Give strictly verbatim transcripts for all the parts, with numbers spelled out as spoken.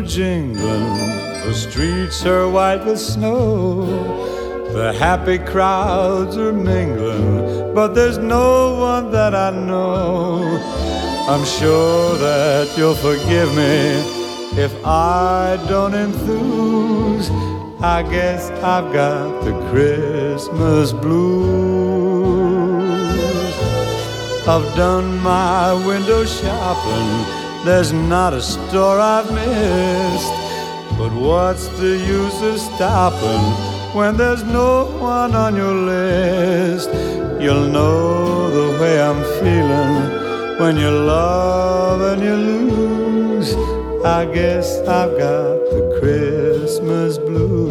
jingling, the streets are white with snow. The happy crowds are mingling, but there's no one that I know. I'm sure that you'll forgive me if I don't enthuse. I guess I've got the Christmas blues. I've done my window shopping, there's not a store I've missed. But what's the use of stopping when there's no one on your list? You'll know the way I'm feeling when you love and you lose. I guess I've got the Christmas blues.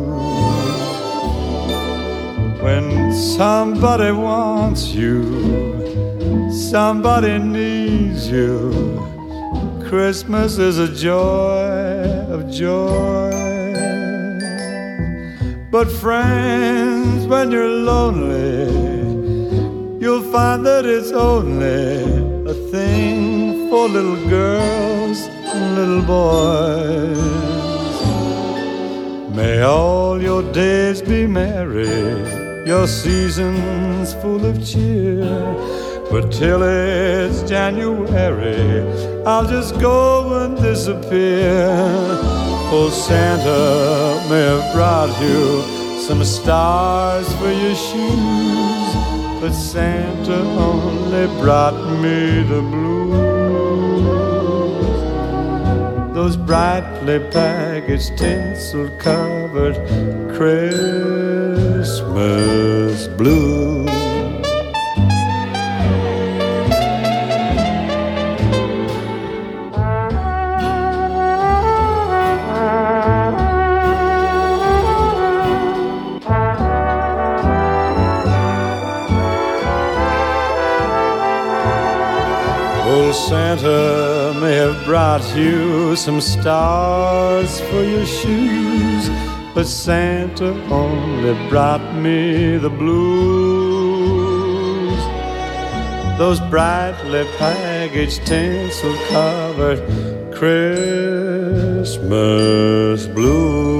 When somebody wants you, somebody needs you, Christmas is a joy of joy. But friends, when you're lonely, you'll find that it's only a thing for little girls and little boys. May all your days be merry, your seasons full of cheer. But till it's January, I'll just go and disappear. Old Santa may have brought you some stars for your shoes, but Santa only brought me the blues. Those brightly packaged, tinsel-covered Christmas blues. Old Santa may have brought you some stars for your shoes, but Santa only brought me the blues. Those brightly packaged, tinsel-covered Christmas blues.